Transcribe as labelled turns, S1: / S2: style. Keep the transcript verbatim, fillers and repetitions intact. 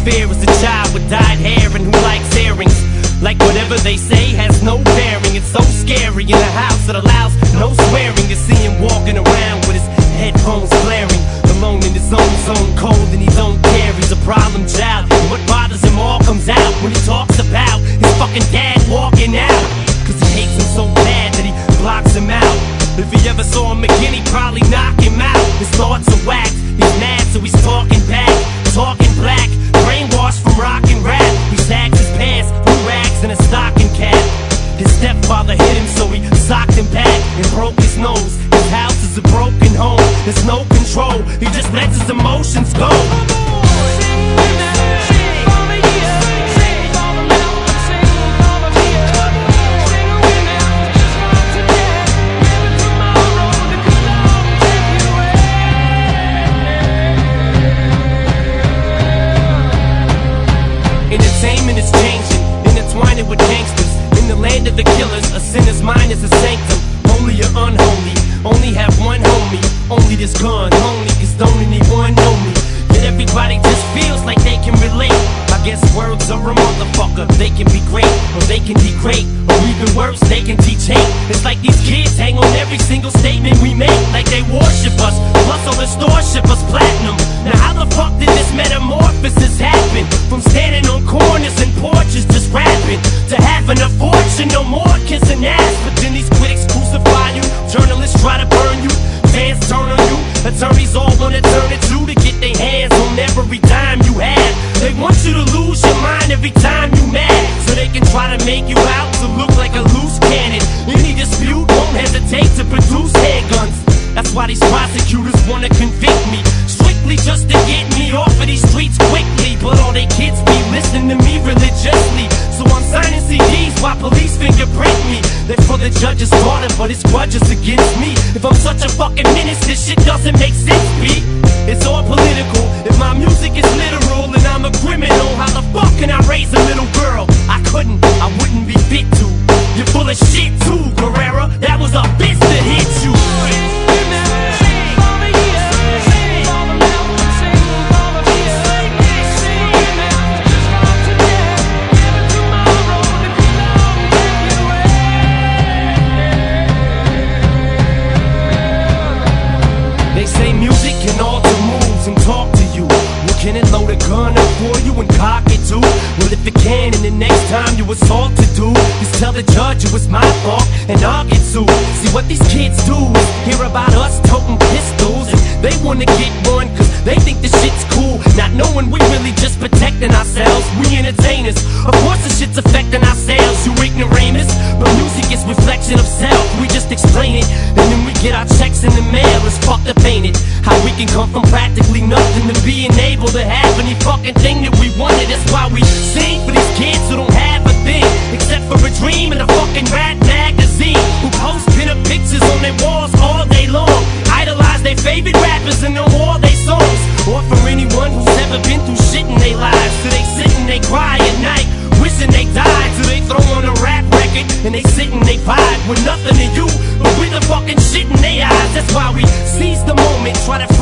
S1: fear is a child with dyed hair and who likes earrings. Like whatever they say has no bearing. It's so scary in a house that allows no swearing. You see him walking around with his headphones blaring, alone in his own zone, cold and he don't care. He's a problem child, and what bothers him all comes out when he talks about his fucking dad walking out. Cause he hates him so bad that he blocks him out. If he ever saw him again, he'd probably knock him out. His thoughts are whacked, he's mad so he's talking back, talking black, brainwashed from rock and rap. He sags his pants, blue rags and a stocking cap. His stepfather hit him so he socked him back and broke his nose. His house is a broken home, there's no control, he just lets his emotions go. Entertainment is changing, intertwining with gangsters. In the land of the killers, a sinner's mind is a sanctum. Only you're unholy, only have one homie. Only this gun, only cause don't anyone know me. Yet everybody just feels like they can relate. I guess words are a motherfucker. They can be great, or they can degrade, or even worse, they can teach hate. It's like these kids hang on every single statement we make, like they worship us, plus all the store ship us platinum. Now how the fuck did this metamorphosis happen? From standing on corners and porches just rapping, to having a fortune, no more kissing ass. But then these critics crucify you, journalists try to burn you, fans turn on you, attorneys all wanna turn it to to get their hands on every dime you have. They want you to lose your mind every time you mad, so they can try to make you out to look like a loose cannon. Any dispute won't hesitate to produce handguns. That's why these prosecutors wanna convict me, strictly just to get me off of these streets quickly. But all they kids be listening to me religiously, so I'm signing C Ds while police fingerprint me. They're for the judge's order, but it's grudges against me. If I'm such a fucking menace, this shit doesn't make sense, B. It's all political. If my music is literal and I'm a criminal, how the fuck can I raise a little girl? I couldn't, I wouldn't be fit to. You're full of shit too, Guerrera. That was a bitch that hit you. They say music can alter moves and talk to you. Well, can it load a gun up for you and cock it too? Well, if it can, and the next time you assault to do, just tell the judge it was my fault and I'll get sued. See what these kids do is hear about us toting pistols, and they wanna get one cause they think the shit's cool, not knowing we really just protecting ourselves. We entertainers, of course the shit's affecting our sales, you ignoramus. But music is reflection of self, we just explain it, and then we get our checks in the mail. It's fucked up, ain't it? How we can come from practically nothing to being able to have any fucking thing that we wanted. That's why we sing for these kids who don't have a thing except for a dream and a fucking rat magazine, who post pin-up pictures on their walls all day long, idolize their favorite rappers and know all their songs. Or for anyone who's ever been through shit in their lives, so they sit and they cry at night wishing they died, so they throw on a rap record and they sit and they vibe with nothing to you but with the fucking shit in their eyes. That's why we seize the moment, try to